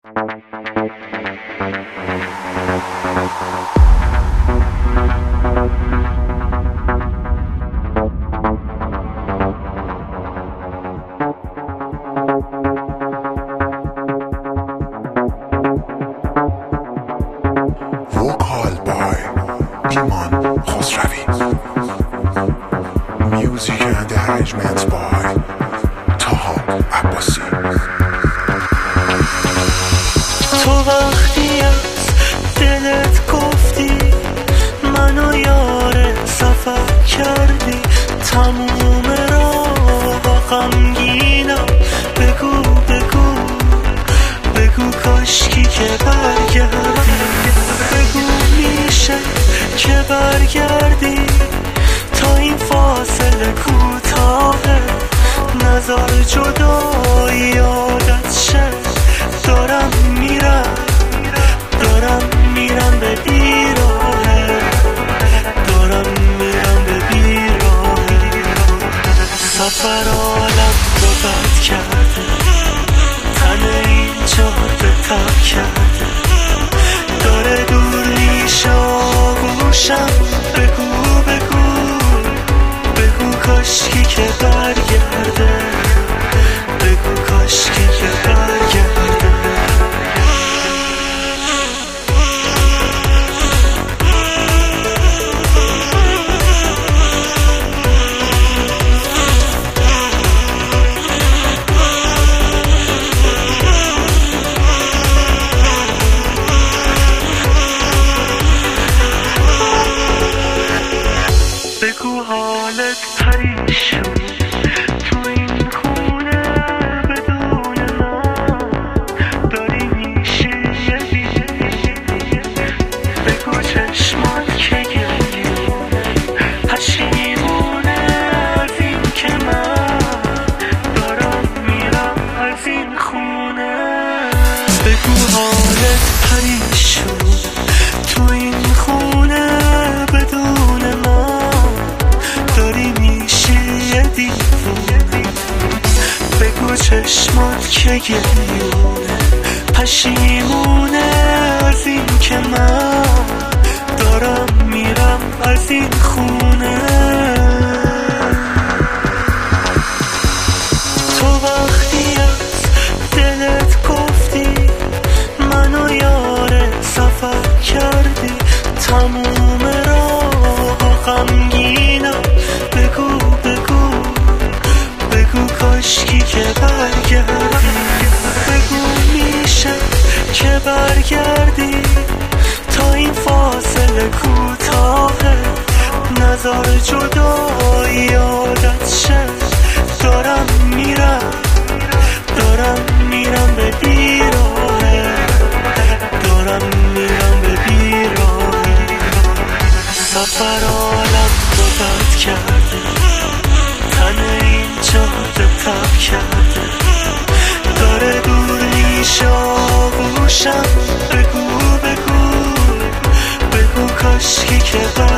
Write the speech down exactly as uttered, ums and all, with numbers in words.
Vocal by Iman Khosravi. Music and arrangements by Taha Abbasi. تو وقتی از دلت گفتی منو یار سفر کردی، تموم راه غمگینم. بگو بگو بگو کاشکی که برگردی، بگو میشه که برگردی تا این فاصله کوتاهه. نظر جدایی یادت شه، دارم میرم دارم میرم به بیراهه، دارم میرم به بیراهه. سفر عالم رو بد کرده، تن این جاده تب کرده، داره دور میشه آغوشم. بگو بگو بگو کاشکی که برگرده، بگو کاشکی که برگرده. بگو حالت پریشون تو این خونه بدون من داری میشه یه دیگه. بگو چشمات که گریونه پشیمونه از این که من دارم میرم از این خونه. بگو حالت پریشون تو این خونه بدون من داری میشی یه دیوونه. بگو چشمات که گریونه پشیمونه از این که من دارم میرم از این خونه. تو وقتی از دلت گفتی منو یار سفر کردی، تموم راه غمگینم. بگو بگو بگو کاشکی که برگردی، بگو میشه که برگردی تا این فاصله کوتاهه. نظر جدایی یادت شه، دارم میرم دارم میرم به بیراهه، دارم میرم به بیراهه. سفر عالم رو بد کرده، تن این جاده تب کرده، داره دور میشه آغوشم. بگو بگو بگو کاشکی که